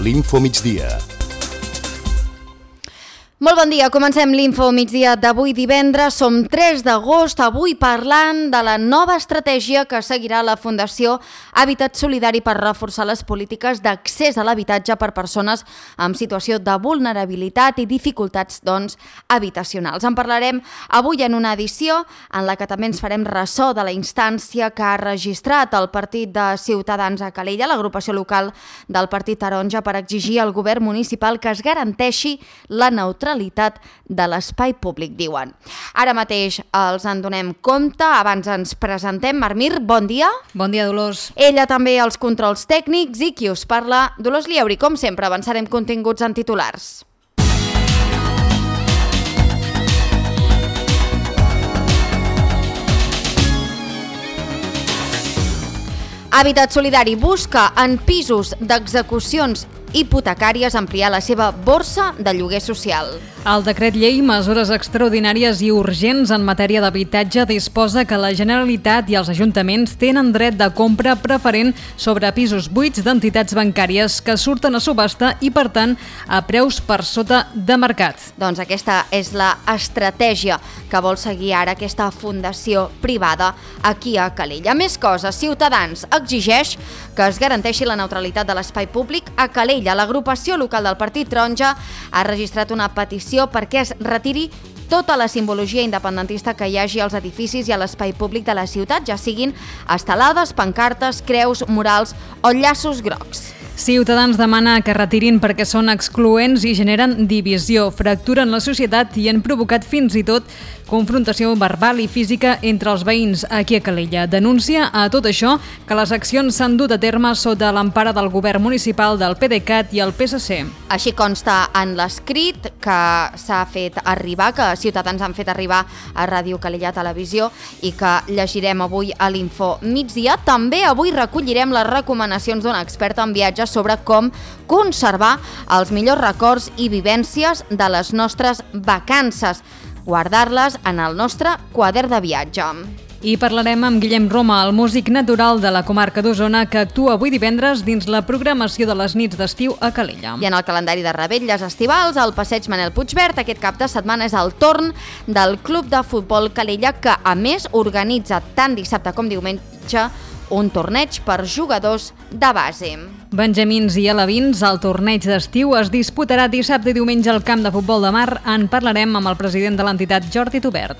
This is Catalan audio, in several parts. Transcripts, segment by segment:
l'Info Migdia. Molt bon dia, comencem l'Info Migdia d'avui divendres, som 3 d'agost, avui parlant de la nova estratègia que seguirà la Fundació Hàbitat Solidari per reforçar les polítiques d'accés a l'habitatge per persones en situació de vulnerabilitat i dificultats, habitacionals. En parlarem avui en una edició en la que també ens farem ressò de la instància que ha registrat el Partit de Ciutadans a Calella, l'agrupació local del Partit Taronja, per exigir al govern municipal que es garanteixi la neutralitat de l'espai públic, diuen. Ara mateix els en donem compte, abans ens presentem. Marmir, bon dia. Bon dia, Dolors. Ella també als controls tècnics i qui us parla, Dolors Lieuri. Com sempre, avançarem continguts en titulars. Hàbitat Solidari busca en pisos d'execucions hipotecàries ampliar la seva borsa de lloguer social. El decret llei Mesures extraordinàries i urgents en matèria d'habitatge disposa que la Generalitat i els ajuntaments tenen dret de compra preferent sobre pisos buits d'entitats bancàries que surten a subhasta i, per tant, a preus per sota de mercat. Doncs aquesta és la estratègia que vol seguir ara aquesta fundació privada aquí a Calella. Més coses, Ciutadans exigeix que es garanteixi la neutralitat de l'espai públic a Calella. L'agrupació local del Partit Taronja ha registrat una petició perquè es retiri tota la simbologia independentista que hi hagi als edificis i a l'espai públic de la ciutat, ja siguin estelades, pancartes, creus, murals o llaços grocs. Ciutadans demana que retirin perquè són excloents i generen divisió, fracturen la societat i han provocat fins i tot confrontació verbal i física entre els veïns aquí a Calella. Denuncia a tot això que les accions s'han dut a terme sota l'empara del govern municipal del PDeCAT i el PSC. Així consta en l'escrit que s'ha fet arribar, que Ciutadans han fet arribar a Ràdio Calella Televisió i que llegirem avui a l'Info Migdia. També avui recollirem les recomanacions d'un expert en viatges sobre com conservar els millors records i vivències de les nostres vacances, guardar-les en el nostre quadern de viatge. I parlarem amb Guillem Roma, el músic natural de la comarca d'Osona, que actua avui divendres dins la programació de les nits d'estiu a Calella. I en el calendari de revetlles estivals, al Passeig Manel Puigverd, aquest cap de setmana és el torn del Club de Futbol Calella, que a més organitza tant dissabte com diumenge un torneig per jugadors de base. Benjamins i alevins, el torneig d'estiu es disputarà dissabte i diumenge al camp de futbol de Mar. En parlarem amb el president de l'entitat, Jordi Tubert.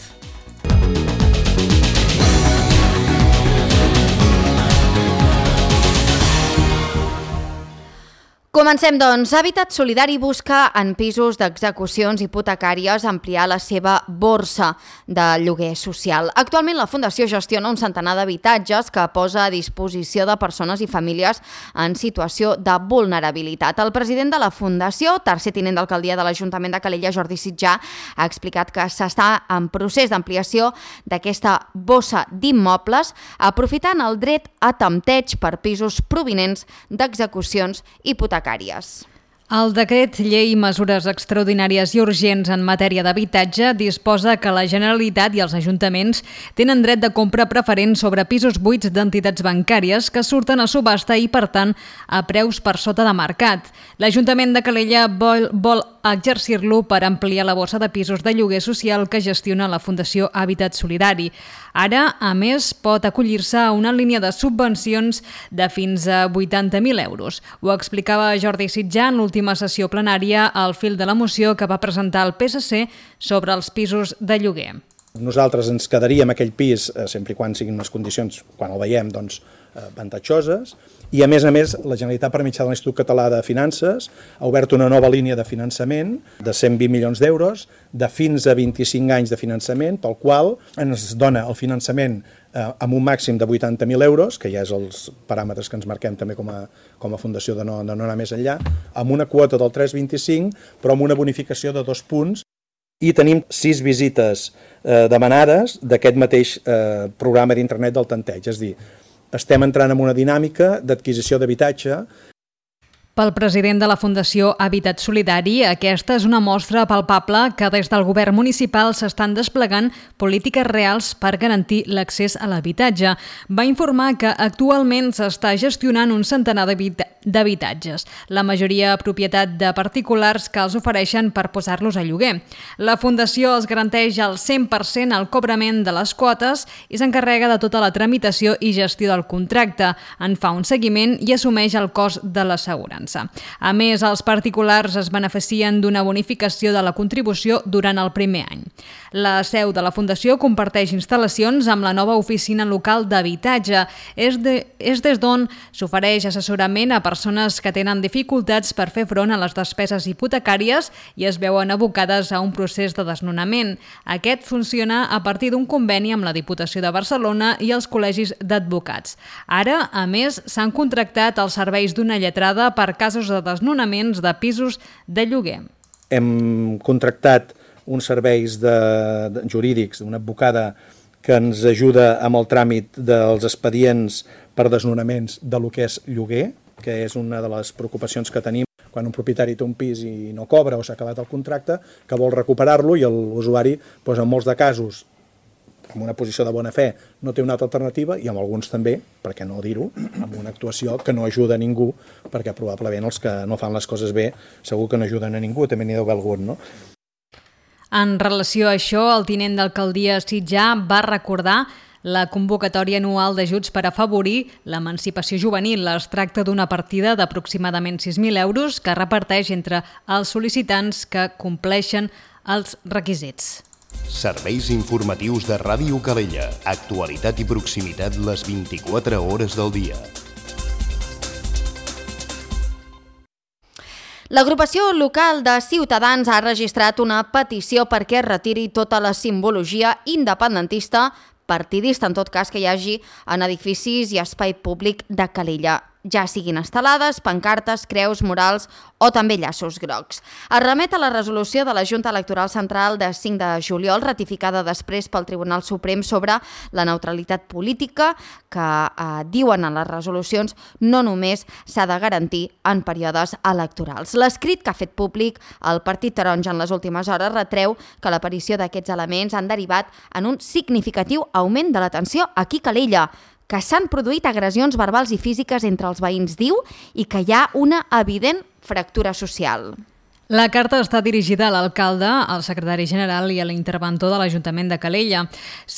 Comencem, doncs. Hàbitat Solidari busca en pisos d'execucions hipotecàries ampliar la seva borsa de lloguer social. Actualment la Fundació gestiona un centenar d'habitatges que posa a disposició de persones i famílies en situació de vulnerabilitat. El president de la Fundació, tercer tinent d'alcaldia de l'Ajuntament de Calella, Jordi Sitjà, ha explicat que s'està en procés d'ampliació d'aquesta bossa d'immobles, aprofitant el dret a tempteig per pisos provinents d'execucions hipotecàries. El decret llei Mesures extraordinàries i urgents en matèria d'habitatge disposa que la Generalitat i els ajuntaments tenen dret de compra preferent sobre pisos buits d'entitats bancàries que surten a subhasta i, per tant, a preus per sota de mercat. L'Ajuntament de Calella vol exercir-lo per ampliar la borsa de pisos de lloguer social que gestiona la Fundació Hàbitat Solidari. Ara, a més, pot acollir-se a una línia de subvencions de fins a 80.000 euros. Ho explicava Jordi Sitjà en l'última sessió plenària al fil de la moció que va presentar el PSC sobre els pisos de lloguer. Nosaltres ens quedaríem aquell pis, sempre i quan siguin unes condicions, quan el veiem, avantatjoses, i a més, la Generalitat, per mitjà de l'Institut Català de Finances, ha obert una nova línia de finançament de 120 milions d'euros, de fins a 25 anys de finançament, pel qual ens dona el finançament amb un màxim de 80.000 euros, que ja és els paràmetres que ens marquem també com a fundació de no anar més enllà, amb una quota del 3,25, però amb una bonificació de 2 punts, i tenim 6 visites demanades d'aquest mateix programa d'internet del tanteig, és a dir, estem entrant en una dinàmica d'adquisició d'habitatge. Pel president de la Fundació Hàbitat Solidari, aquesta és una mostra palpable que des del govern municipal s'estan desplegant polítiques reals per garantir l'accés a l'habitatge. Va informar que actualment s'està gestionant un centenar d'habitatges. La majoria propietat de particulars que els ofereixen per posar-los a lloguer. La Fundació els garanteix al 100% el cobrament de les quotes i s'encarrega de tota la tramitació i gestió del contracte, en fa un seguiment i assumeix el cost de l'assegurança. A més, els particulars es beneficien d'una bonificació de la contribució durant el primer any. La seu de la Fundació comparteix instal·lacions amb la nova oficina local d'habitatge. És des d'on s'ofereix assessorament a persones que tenen dificultats per fer front a les despeses hipotecàries i es veuen abocades a un procés de desnonament. Aquest funciona a partir d'un conveni amb la Diputació de Barcelona i els col·legis d'advocats. Ara, a més, s'han contractat els serveis d'una lletrada per casos de desnonaments de pisos de lloguer. Hem contractat uns serveis jurídics, una advocada que ens ajuda amb el tràmit dels expedients per desnonaments de lo que és lloguer, que és una de les preocupacions que tenim quan un propietari té un pis i no cobra o s'ha acabat el contracte, que vol recuperar-lo i l'usuari, en molts de casos, en una posició de bona fe, no té una altra alternativa i amb alguns també, per què no dir-ho, amb una actuació que no ajuda a ningú, perquè probablement els que no fan les coses bé segur que no ajuden a ningú, també n'hi deu haver algun, no? En relació a això, el tinent d'alcaldia Sitjar va recordar la convocatòria anual d'ajuts per afavorir l'emancipació juvenil. Es tracta d'una partida d'aproximadament 6.000 euros que reparteix entre els sol·licitants que compleixen els requisits. Serveis informatius de Ràdio Calella. Actualitat i proximitat les 24 hores del dia. L'agrupació local de Ciutadans ha registrat una petició perquè es retiri tota la simbologia independentista, partidista en tot cas, que hi hagi en edificis i espai públic de Calella, ja siguin estelades, pancartes, creus, murals o també llaços grocs. Es remet a la resolució de la Junta Electoral Central de 5 de juliol, ratificada després pel Tribunal Suprem sobre la neutralitat política, que diuen en les resolucions no només s'ha de garantir en períodes electorals. L'escrit que ha fet públic el Partit Taronja en les últimes hores retreu que l'aparició d'aquests elements han derivat en un significatiu augment de la tensió aquí a Calella, que s'han produït agressions verbals i físiques entre els veïns, diu, i que hi ha una evident fractura social. La carta està dirigida a l'alcalde, al secretari general i a l'interventor de l'Ajuntament de Calella.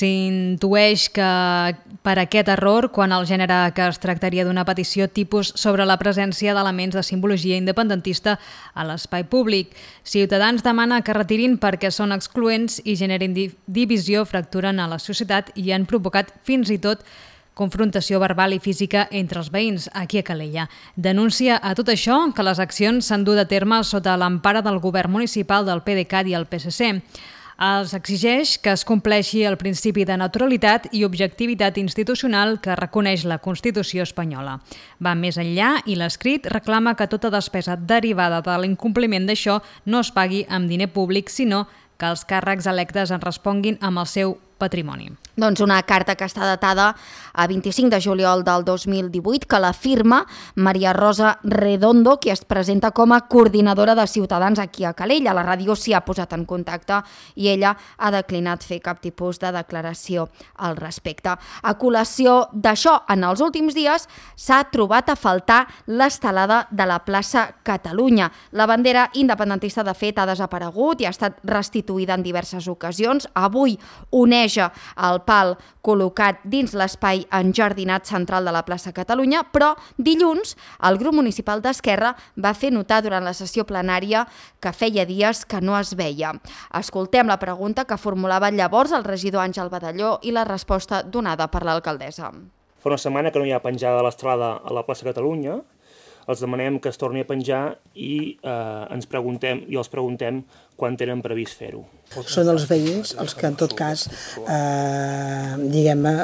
S'intueix que per aquest error, quan el gènere que es tractaria d'una petició tipus sobre la presència d'elements de simbologia independentista a l'espai públic. Ciutadans demana que retirin perquè són excloents i generin divisió, fracturen a la societat i han provocat fins i tot confrontació verbal i física entre els veïns aquí a Calella. Denuncia a tot això que les accions s'han dut a terme sota l'empara del govern municipal del PDeCAT i el PSC. Els exigeix que es compleixi el principi de neutralitat i objectivitat institucional que reconeix la Constitució espanyola. Va més enllà i l'escrit reclama que tota despesa derivada de l'incompliment d'això no es pagui amb diner públic, sinó que els càrrecs electes en responguin amb el seu patrimoni. Doncs una carta que està datada a 25 de juliol del 2018, que la firma Maria Rosa Redondo, qui es presenta com a coordinadora de Ciutadans aquí a Calella. La ràdio s'hi ha posat en contacte i ella ha declinat fer cap tipus de declaració al respecte. A col·lació d'això, en els últims dies s'ha trobat a faltar l'estelada de la plaça Catalunya. La bandera independentista, de fet, ha desaparegut i ha estat restituïda en diverses ocasions. Avui oneja el pal col·locat dins l'espai enjardinat central de la plaça Catalunya, però dilluns el grup municipal d'Esquerra va fer notar durant la sessió plenària que feia dies que no es veia. Escoltem la pregunta que formulava llavors el regidor Àngel Badalló i la resposta donada per l'alcaldessa. Fa una setmana que no hi ha penjada de l'estelada a la plaça Catalunya. Els demanem que es torni a penjar i els preguntem quan tenen previst fer-ho. Són els veïns els que en tot cas diguem-ne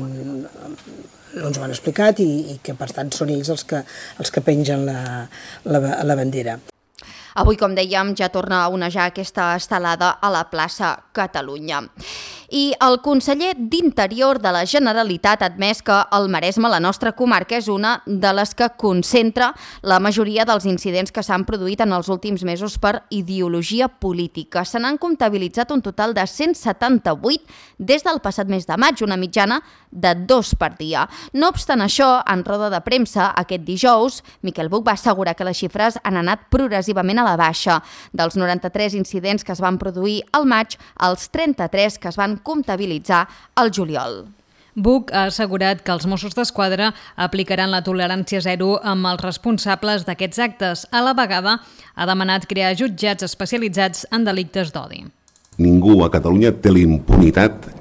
no ens ho han explicat i que per tant són ells els que pengen la bandera. Avui, com dèiem, ja torna a onejar aquesta estelada a la plaça Catalunya. I el conseller d'Interior de la Generalitat ha admès que el Maresme, la nostra comarca, és una de les que concentra la majoria dels incidents que s'han produït en els últims mesos per ideologia política. Se n'han comptabilitzat un total de 178 des del passat mes de maig, una mitjana de 2 per dia. No obstant això, en roda de premsa aquest dijous, Miquel Buch va assegurar que les xifres han anat progressivament a la baixa. Dels 93 incidents que es van produir al maig, als 33 que es van comptabilitzar al juliol. Buch ha assegurat que els Mossos d'Esquadra aplicaran la tolerància zero amb els responsables d'aquests actes. A la vegada, ha demanat crear jutjats especialitzats en delictes d'odi. Ningú a Catalunya té la impunitat,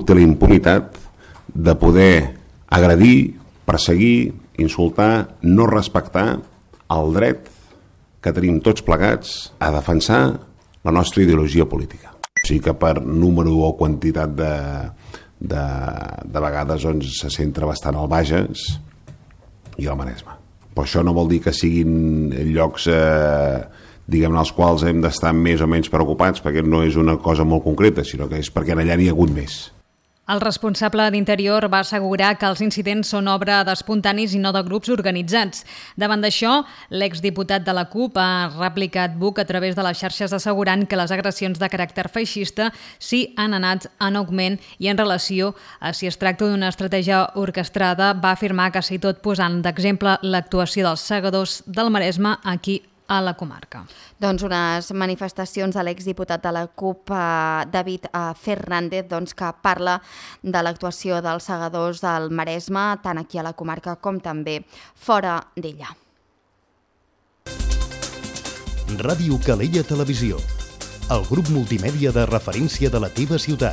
de poder agredir, perseguir, insultar, no respectar el dret que tenim tots plegats a defensar la nostra ideologia política. O sigui que per número o quantitat de vegades se centra bastant al Bages i al Maresme. Però això no vol dir que siguin llocs als quals hem d'estar més o menys preocupats, perquè no és una cosa molt concreta, sinó que és perquè allà n'hi ha hagut més. El responsable d'Interior va assegurar que els incidents són obra d'espontanis i no de grups organitzats. Davant d'això, l'exdiputat de la CUP ha replicat Buch a través de les xarxes assegurant que les agressions de caràcter feixista sí han anat en augment i en relació a si es tracta d'una estratègia orquestrada va afirmar que si tot posant d'exemple l'actuació dels segadors del Maresme aquí a la comarca. Doncs unes manifestacions de l'exdiputat de la CUP, David Fernández, que parla de l'actuació dels segadors del Maresme, tant aquí a la comarca com també fora d'ella. Ràdio Calella Televisió, el grup multimèdia de referència de la teva ciutat.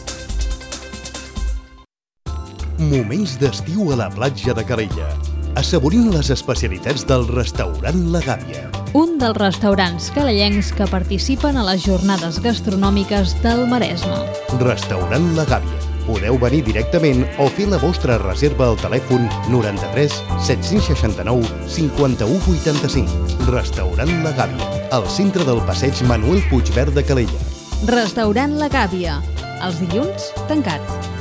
Moments d'estiu a la platja de Calella, assaborint les especialitats del restaurant La Gàbia. Un dels restaurants calellencs que participen a les jornades gastronòmiques del Maresme. Restaurant La Gàbia. Podeu venir directament o fer la vostra reserva al telèfon 93 769 51 85. Restaurant La Gàbia, al centre del passeig Manuel Puigverd de Calella. Restaurant La Gàbia. Els dilluns, tancat.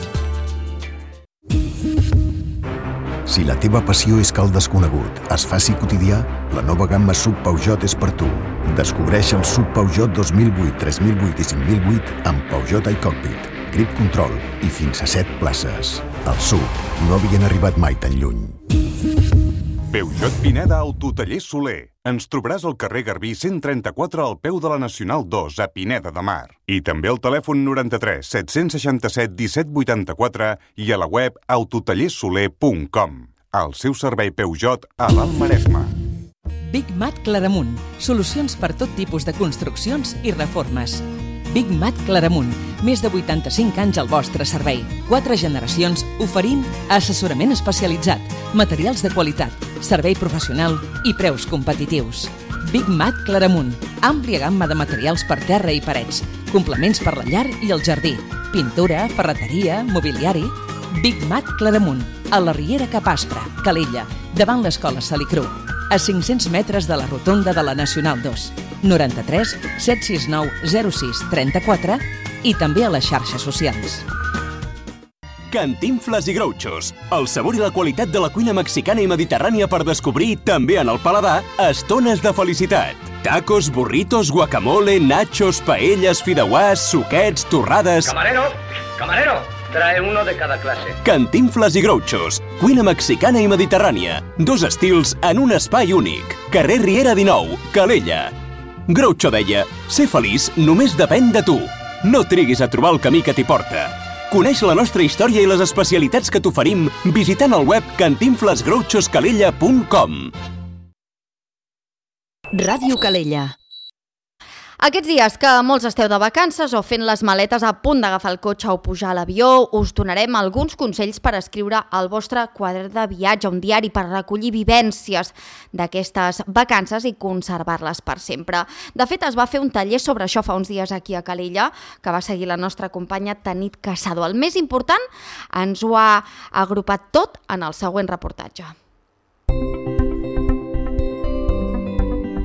Si la teva passió és que el desconegut es faci quotidià, la nova gamma SUV Peugeot és per tu. Descobreix el SUV Peugeot 2008, 3008 i 5008 amb Peugeot iCockpit, Grip Control i fins a 7 places. Els SUV no havien arribat mai tan lluny. Peugeot Pineda Autotaller Soler. Ens trobaràs al carrer Garbí 134 al peu de la Nacional 2 a Pineda de Mar. I també al telèfon 93 767 1784 i a la web autotallersoler.com. El seu servei Peugeot a l'Alt Maresme. Big Mat Claramunt. Solucions per tot tipus de construccions i reformes. Big Mat Claramunt. Més de 85 anys al vostre servei. 4 generacions oferint assessorament especialitzat, materials de qualitat, servei professional i preus competitius. Big Mat Claramunt. Àmplia gamma de materials per terra i parets, complements per la llar i el jardí, pintura, ferreteria, mobiliari. Big Mat Claramunt, a la Riera Cap Aspre, Calella, davant l'Escola Salicru, a 500 metres de la rotonda de la Nacional 2. 93 769 06 34 i també a les xarxes socials. Cantinfles i Grouchos. El sabor i la qualitat de la cuina mexicana i mediterrània per descobrir, també en el paladar, estones de felicitat. Tacos, burritos, guacamole, nachos, paelles, fideuàs, suquets, torrades... Camarero, trae uno de cada clase. Cantinfles i Grouchos. Cuina mexicana i mediterrània. 2 estils en un espai únic. Carrer Riera 19, Calella. Groucho deia, ser feliç només depèn de tu. No triguis a trobar el camí que t'hi porta. Coneix la nostra història i les especialitats que t'oferim visitant el web cantinflesgrouchoscalella.com. Ràdio Calella. Aquests dies que molts esteu de vacances o fent les maletes a punt d'agafar el cotxe o pujar a l'avió, us donarem alguns consells per escriure el vostre quadern de viatge, un diari per recollir vivències d'aquestes vacances i conservar-les per sempre. De fet, es va fer un taller sobre això fa uns dies aquí a Calella, que va seguir la nostra companya Tanit Casado. El més important, ens ho ha agrupat tot en el següent reportatge.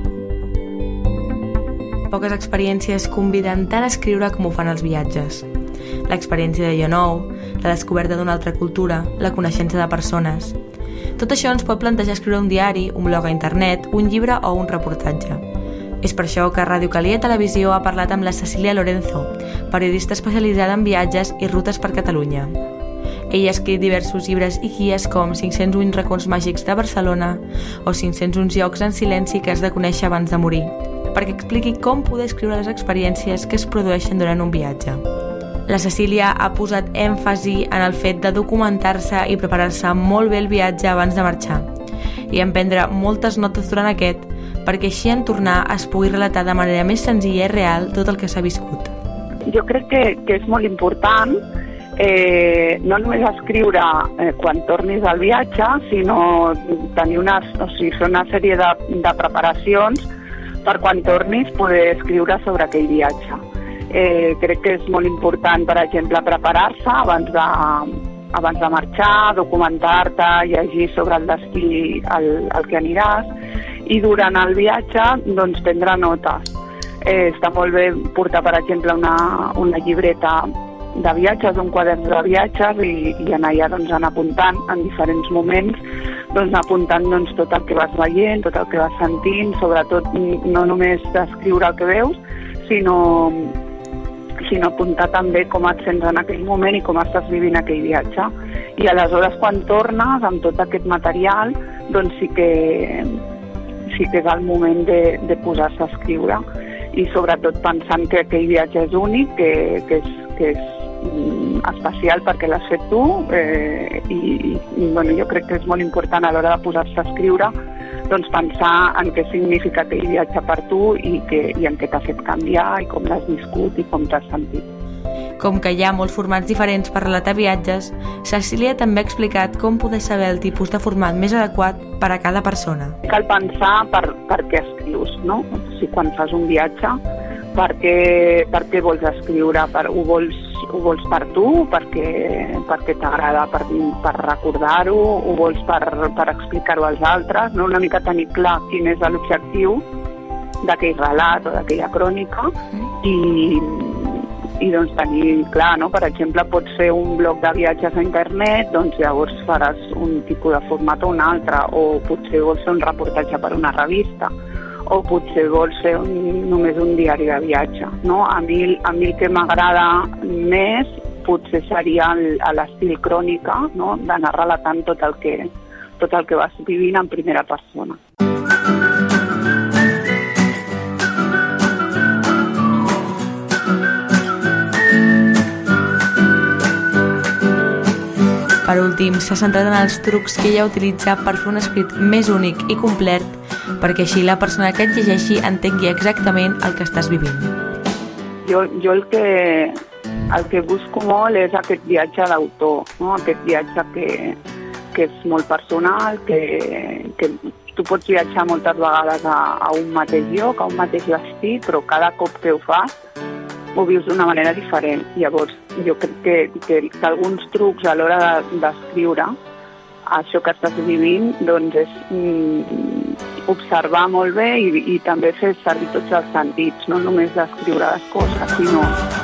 Poques experiències conviden tant a escriure com ho fan els viatges. l'experiència de lloc nou, la descoberta d'una altra cultura, la coneixença de persones. Tot això ens pot plantejar escriure un diari, un blog a internet, un llibre o un reportatge. És per això que Ràdio Calia Televisió ha parlat amb la Cecília Lorenzo, periodista especialitzada en viatges i rutes per Catalunya. Ella ha escrit diversos llibres i guies com 501 racons màgics de Barcelona o 501 llocs en silenci que has de conèixer abans de morir, perquè expliqui com poder escriure les experiències que es produeixen durant un viatge. La Cecília ha posat èmfasi en el fet de documentar-se i preparar-se molt bé el viatge abans de marxar i en prendre moltes notes durant aquest, perquè així en tornar es pugui relatar de manera més senzilla i real tot el que s'ha viscut. Jo crec que és molt important no només escriure quan tornis al viatge, sinó tenir una sèrie de preparacions per quan tornis poder escriure sobre aquell viatge. Crec que és molt important, per exemple, preparar-se abans de marxar, documentar-te, llegir sobre el destí al que aniràs i durant el viatge doncs, prendre notes. Està molt bé portar, per exemple, una llibreta de viatges, un quadern de viatges i anar allà anar apuntant en diferents moments, apuntant tot el que vas veient, tot el que vas sentint, sobretot no només descriure el que veus, sinó apuntar també com et sents en aquell moment i com estàs vivint aquell viatge. I aleshores quan tornes amb tot aquest material doncs sí que és el moment de posar-se a escriure i sobretot pensant que aquell viatge és únic, que és especial perquè l'has fet tu i jo crec que és molt important a l'hora de posar-se a escriure pensar en què significa aquell viatge per tu i en què t'ha fet canviar i com l'has viscut i com t'has sentit. Com que hi ha molts formats diferents per relatar viatges, Cecília també ha explicat com poder saber el tipus de format més adequat per a cada persona. Cal pensar per què escrius, no? Si quan fas un viatge, per què vols escriure? Ho vols per tu, perquè t'agrada per recordar-ho, ho vols per explicar-ho als altres, no? Una mica tenir clar quin és l'objectiu d'aquell relat o d'aquella crònica i doncs tenir clar, no? Per exemple, pots fer un blog de viatges a internet, doncs llavors faràs un tipus de format o un altre, o potser vols fer un reportatge per una revista, o potser vols fer només un diari de viatge, no? A mi el que m'agrada més potser seria l'estil crònica, no? D'anar relatant tot el que vas vivint en primera persona. Per últim, s'ha centrat en els trucs que ella utilitza per fer un escrit més únic i complet, perquè així la persona que et llegeixi entengui exactament el que estàs vivint. Jo el que busco molt és aquest viatge d'autor, no? Aquest viatge que és molt personal, que tu pots viatjar moltes vegades a un mateix lloc, a un mateix destí, però cada cop que ho fas ho vius d'una manera diferent. Llavors, jo crec que alguns trucs a l'hora d'escriure això que estàs vivint doncs és observar molt bé i també fer servir tots els sentits, no només descriure les coses, sinó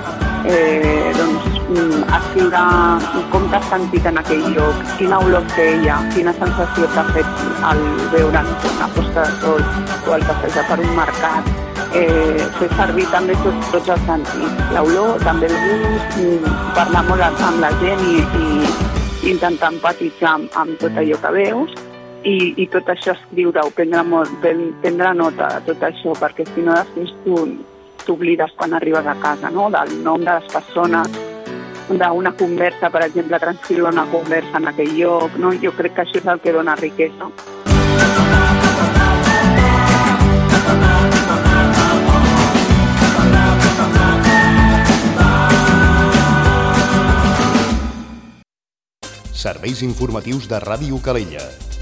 escriure com t'has sentit en aquell lloc, quina olor feia, quina sensació t'ha fet al veure una posta de sol o al passejar per un mercat. Fer servir també tots els sentits, l'olor, també el gust, parlar molt amb la gent i intentar empatitzar amb tot allò que veus i tot això escriure-ho, prendre nota de tot això, perquè si no després t'oblides quan arribes a casa, no? Del nom de les persones, d'una conversa, per exemple, transcriure una conversa en aquell lloc, no? Jo crec que això és el que dona riquesa. Serveis informatius de Ràdio Calella.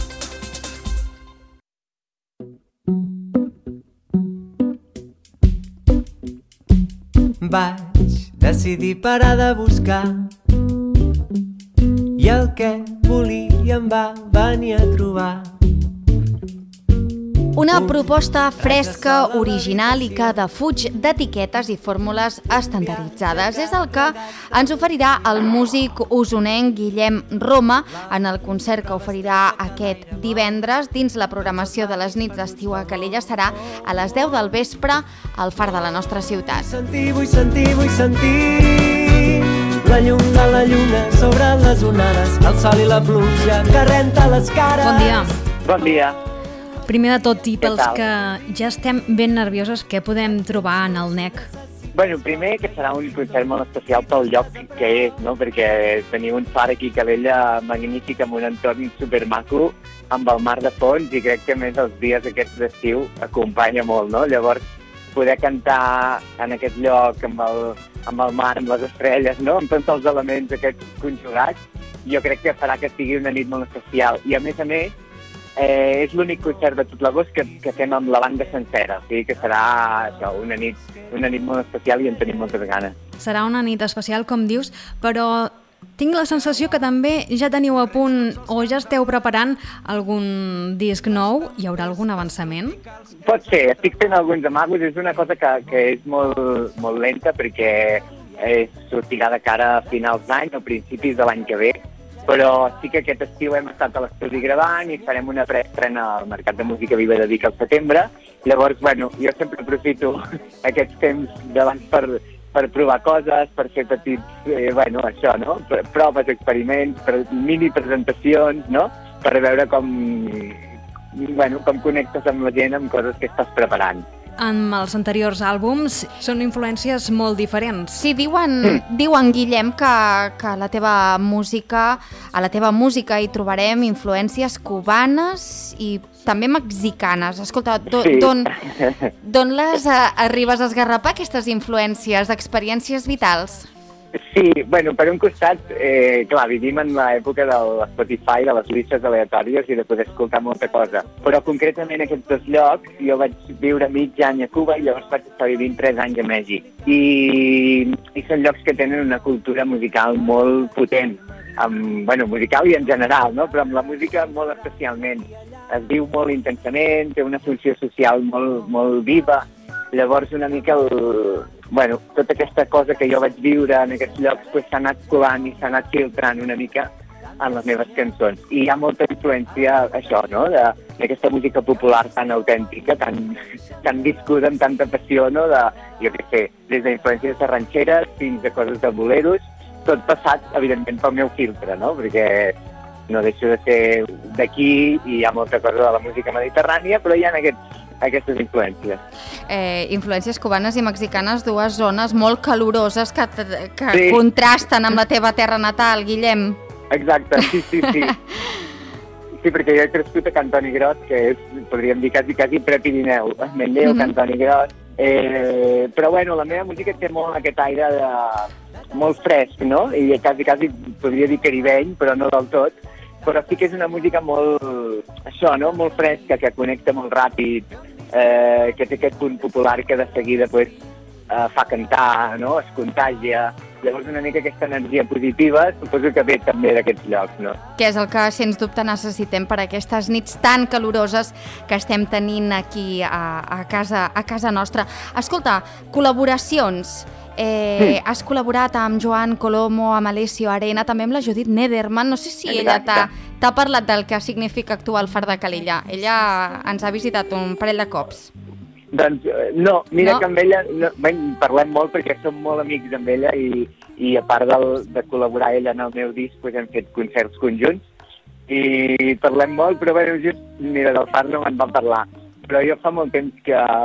Vaig decidir parar de buscar i el que volia em va venir a trobar. Una proposta fresca, original i que defuig d'etiquetes i fórmules estandarditzades. És el que ens oferirà el músic usonenc Guillem Roma en el concert que oferirà aquest divendres dins la programació de les nits d'estiu a Calella. Serà a les 10 del vespre al Far de la nostra ciutat. Vull sentir la llum de la lluna sobre les onades, el sol i la pluja que renta les cares. Bon dia. Bon dia. Primer de tot, i pels que ja estem ben nervioses, què podem trobar en el NEC? Bueno, primer que serà un concert molt especial pel lloc que és, no? Perquè teniu un far aquí a Calella magnífic, amb un entorn supermaco, amb el mar de fons, i crec que més els dies aquests d'estiu acompanya molt, no? Llavors, poder cantar en aquest lloc amb el mar, amb les estrelles, no? Amb tots els elements aquests conjugats, jo crec que farà que sigui una nit molt especial. I a més, és l'únic concert de tot l'agost que fem amb la banda sencera, o sigui que serà això, una nit molt especial i en tenim moltes ganes. Serà una nit especial, com dius, però tinc la sensació que també ja teniu a punt o ja esteu preparant algun disc nou. Hi haurà algun avançament? Pot ser, estic fent alguns amagos, és una cosa que és molt lenta perquè sortirà de cara a finals d'any o principis de l'any que ve, però sí que aquest estiu hem estat a l'estudi gravant i farem una preestrena al Mercat de Música Viva de Vic al setembre. Llavors, bueno, jo sempre aprofito aquests temps d'abans per provar coses, per fer petits, això, no? Proves, experiments, mini presentacions, no? Per veure com connectes amb la gent amb coses que estàs preparant. En els anteriors àlbums són influències molt diferents. Sí, diuen Guillem, que a la teva música hi trobarem influències cubanes i també mexicanes. Escolta, d'on les arribes a esgarrapar, aquestes influències, d'experiències vitals? Sí, bueno, per un costat, clar, vivim en l'època de Spotify, de les llistes aleatòries i de poder escoltar molta cosa. Però concretament aquests dos llocs, jo vaig viure mig any a Cuba i llavors vaig estar vivint 3 anys a Mèxic. I són llocs que tenen una cultura musical molt potent, musical i en general, no? Però amb la música molt especialment. Es viu molt intensament, té una funció social molt viva. Llavors una mica tota aquesta cosa que jo vaig viure en aquests llocs s'ha anat colant i s'ha anat filtrant una mica en les meves cançons. I hi ha molta influència, això, no?, d'aquesta música popular tan autèntica, tan viscuda amb tanta passió, no?, jo què sé, des d'influències de ranxeres fins a coses de boleros, tot passat, evidentment, pel meu filtre, no?, perquè no deixo de ser d'aquí i hi ha molta cosa de la música mediterrània, però hi ha aquestes influències. Influències cubanes i mexicanes, dues zones molt caloroses que contrasten amb la teva terra natal, Guillem. Exacte, sí. Sí, perquè jo he crescut a Cantoni Gros, que és, podríem dir, quasi prepirineu, Manlleu, Cantoni Gros, però la meva música té molt aquest aire molt fresc, no? I quasi podria dir caribeny, però no del tot. Però sí que és una música molt fresca, que connecta molt ràpid, que té aquest punt popular que de seguida fa cantar, no? Es contagia. Llavors una mica aquesta energia positiva suposo que ve també d'aquests llocs, no? Que és el que sens dubte necessitem per aquestes nits tan caloroses que estem tenint aquí a casa nostra. Escolta, col·laboracions. Has col·laborat amb Joan Colomo, amb Alessio Arena, també amb la Judit Nederman. No sé si ella t'ha parlat del que significa actuar al Far de Calella. Ella ens ha visitat un parell de cops. Doncs no, mira que amb ella parlem molt perquè som molt amics amb ella i a part de col·laborar ella en el meu disc hem fet concerts conjunts i parlem molt, però just, mira, del Far no me'n va parlar. Però jo fa molt temps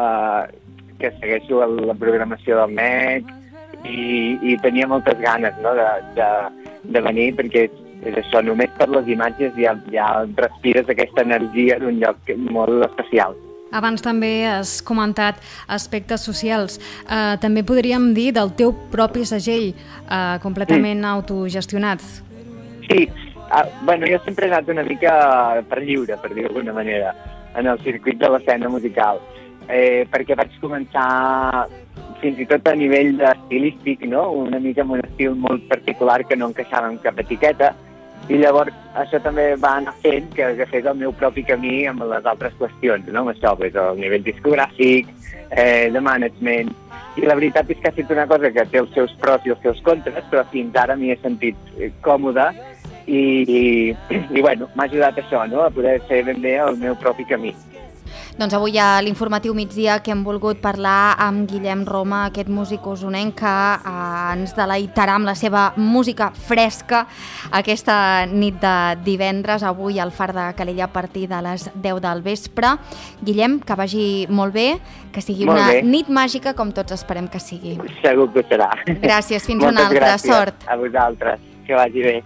que segueixo la programació del MEC i tenia moltes ganes, no?, de venir, perquè és això, només per les imatges ja respires aquesta energia d'un lloc molt especial. Abans també has comentat aspectes socials. També podríem dir del teu propi segell, completament autogestionat. Sí, jo sempre he anat una mica per lliure, per dir-ho d'alguna manera, en el circuit de l'escena musical. Perquè vaig començar fins i tot a nivell estilístic, no? Una mica amb un estil molt particular que no encaixava en cap etiqueta, I llavors això també va anar fent que agafés el meu propi camí amb les altres qüestions, no? Amb això, pues, el nivell discogràfic, de management. I la veritat és que ha estat una cosa que té els seus pros i els seus contres, però fins ara m'hi he sentit còmode i bueno, m'ha ajudat això, no? A poder fer ben bé el meu propi camí. Doncs avui a l'Informatiu Migdia que hem volgut parlar amb Guillem Roma, aquest músic usonenc que ens deleitarà amb la seva música fresca aquesta nit de divendres, avui al Far de Calella a partir de les 10 del vespre. Guillem, que vagi molt bé, que sigui una nit màgica com tots esperem que sigui. Segur que ho serà. Gràcies, fins una altra. Sort. A vosaltres, que vagi bé.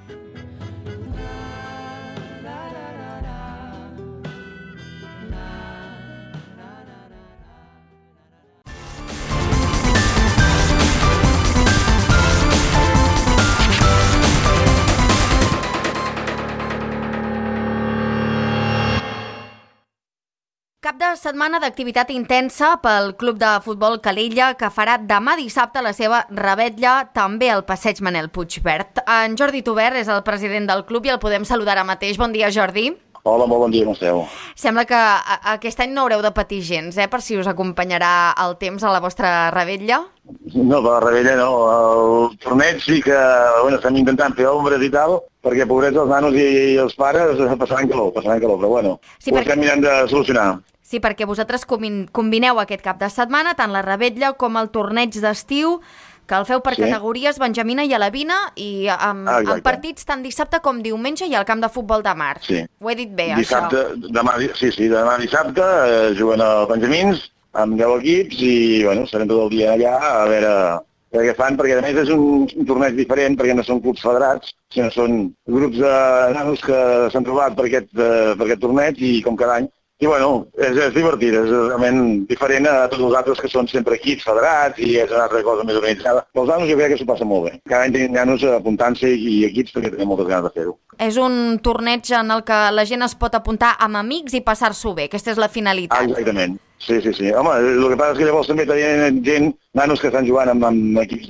Cap de setmana d'activitat intensa pel Club de Futbol Calella, que farà demà dissabte la seva revetlla també al passeig Manel Puigverd. En Jordi Tubert és el president del club i el podem saludar ara mateix. Bon dia, Jordi. Hola, molt bon dia, com esteu? Sembla que aquest any no haureu de patir gens, per si us acompanyarà el temps a la vostra revetlla. No, per la revetlla no. El torneig sí que estem intentant fer ombres i tal, perquè pobrets els nanos i els pares passaran calor, però bueno, ho estem mirant de solucionar. Sí, perquè vosaltres combineu aquest cap de setmana tant la revetlla com el torneig d'estiu, que el feu per categories benjamina i alevina i amb partits tant dissabte com diumenge i al camp de futbol de mar. Sí. Ho he dit bé, dissabte, això? Demà dissabte juguen a benjamins amb 10 equips i bueno, serem tot el dia allà a veure què fan, perquè a més és un torneig diferent, perquè no són clubs federats, sinó són grups de nanos que s'han trobat per aquest torneig i com cada any. I bueno, és divertit, és realment diferent a tots els altres que són sempre equips federats i és una altra cosa més organitzada. Els nanos jo crec que s'ho passa molt bé. Cada any tenim nanos apuntant-se i equips perquè tenim moltes ganes de fer-ho. És un torneig en el que la gent es pot apuntar amb amics i passar-s'ho bé. Aquesta és la finalitat. Exactament. Sí. Home, el que passa és que llavors també tenim gent, nanos que estan jugant amb equips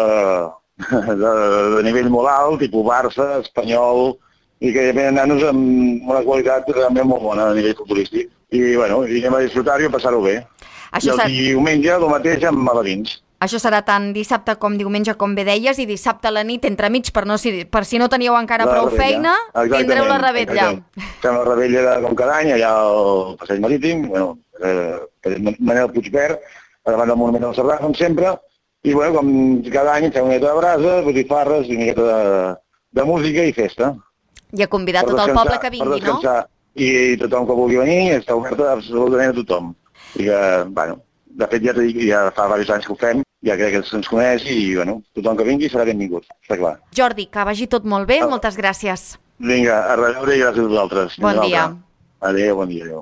de nivell molt alt, tipus Barça, Espanyol, i que venen nanos amb una qualitat realment molt bona a nivell futbolístic. I bueno, anem a disfrutar-ho i a passar-ho bé. I el diumenge el mateix amb alevins. Això serà tant dissabte com diumenge, com bé deies, i dissabte a la nit, entremig, per si no teníeu encara prou feina, tindreu la revetlla. Fem la revetlla com cada any, allà al Passeig Marítim, Manel Puigverd, davant del Monument del Cerdà, com sempre, i bueno, com cada any fem una miqueta de brasa, botifarres, una miqueta de música i festa. I a convidar tot el poble que vingui, no? I tothom que vulgui venir està oberta absolutament a tothom. I que, bueno, de fet ja fa diversos anys que ho fem, ja crec que se'ns coneix i, bueno, tothom que vingui serà benvingut, està clar. Jordi, que vagi tot molt bé, moltes gràcies. Vinga, a reveure i gràcies a vosaltres. Bon dia. Adéu, bon dia, adéu.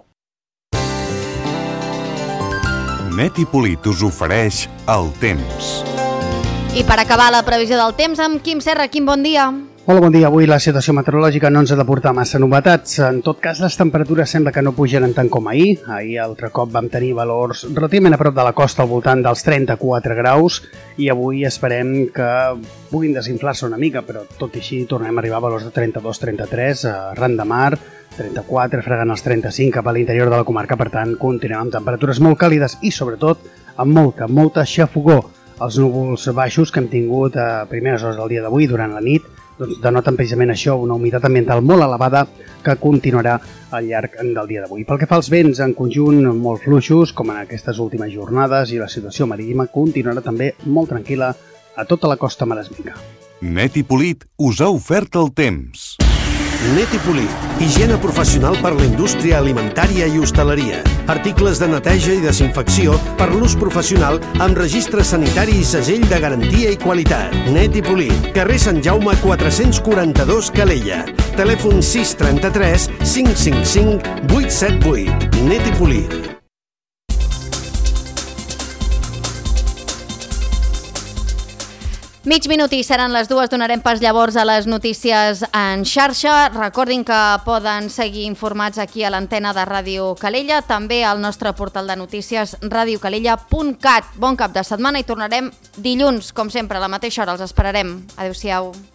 Net i Polit us ofereix el temps. I per acabar la previsió del temps amb Quim Serra. Quim, bon dia. Hola, bon dia. Avui la situació meteorològica no ens ha de portar massa novetats. En tot cas, les temperatures sembla que no pujaran tant com ahir. Ahir, altre cop, vam tenir valors relativament a prop de la costa, al voltant dels 34 graus, i avui esperem que puguin desinflar-se una mica, però tot i així tornem a arribar a valors de 32-33 arran de mar, 34, fregant els 35 cap a l'interior de la comarca. Per tant, continuem amb temperatures molt càlides i, sobretot, amb molta xafogor. Els núvols baixos que hem tingut a primeres hores del dia d'avui, durant la nit, doncs denoten precisament això, una humitat ambiental molt elevada que continuarà al llarg del dia d'avui. Pel que fa als vents, en conjunt molt fluixos, com en aquestes últimes jornades, i la situació marítima continuarà també molt tranquil·la a tota la costa maresmenca. Net i Polit us ha ofert el temps. Net i Polit, higiene professional per la indústria alimentària i hostaleria. Articles de neteja i desinfecció per l'ús professional amb registre sanitari i segell de garantia i qualitat. Net i Polit, carrer Sant Jaume 442 Calella. Telèfon 633 555 878. Net i Polit. Mig minut i seran les 2, donarem pas llavors a les notícies en xarxa. Recordin que poden seguir informats aquí a l'antena de Ràdio Calella, també al nostre portal de notícies radiocalella.cat. Bon cap de setmana i tornarem dilluns, com sempre, a la mateixa hora. Els esperarem. Adéu-siau.